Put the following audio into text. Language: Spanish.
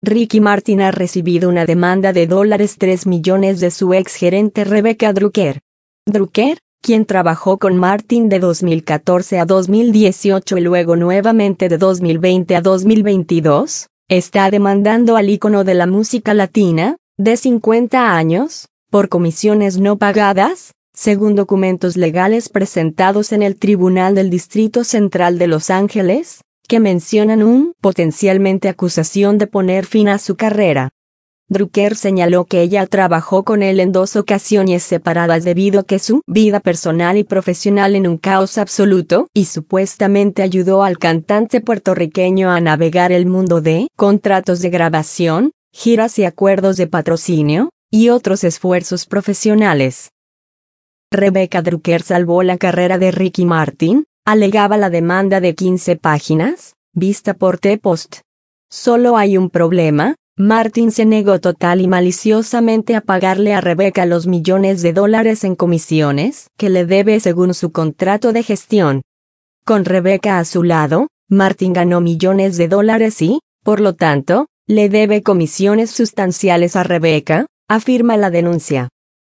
Ricky Martin ha recibido una demanda de $3 millones de su ex gerente Rebecca Drucker. Drucker, quien trabajó con Martin de 2014 a 2018 y luego nuevamente de 2020 a 2022, está demandando al ícono de la música latina, de 50 años, por comisiones no pagadas, según documentos legales presentados en el Tribunal del Distrito Central de Los Ángeles, que mencionan potencialmente acusación de poner fin a su carrera. Drucker señaló que ella trabajó con él en 2 ocasiones separadas debido a que su vida personal y profesional en un caos absoluto y supuestamente ayudó al cantante puertorriqueño a navegar el mundo de contratos de grabación, giras y acuerdos de patrocinio, y otros esfuerzos profesionales. Rebecca Drucker salvó la carrera de Ricky Martin, alegaba la demanda de 15 páginas, vista por The Post. Solo hay un problema. Martin se negó total y maliciosamente a pagarle a Rebecca los millones de dólares en comisiones que le debe según su contrato de gestión. Con Rebecca a su lado, Martin ganó millones de dólares y, por lo tanto, le debe comisiones sustanciales a Rebecca, afirma la denuncia.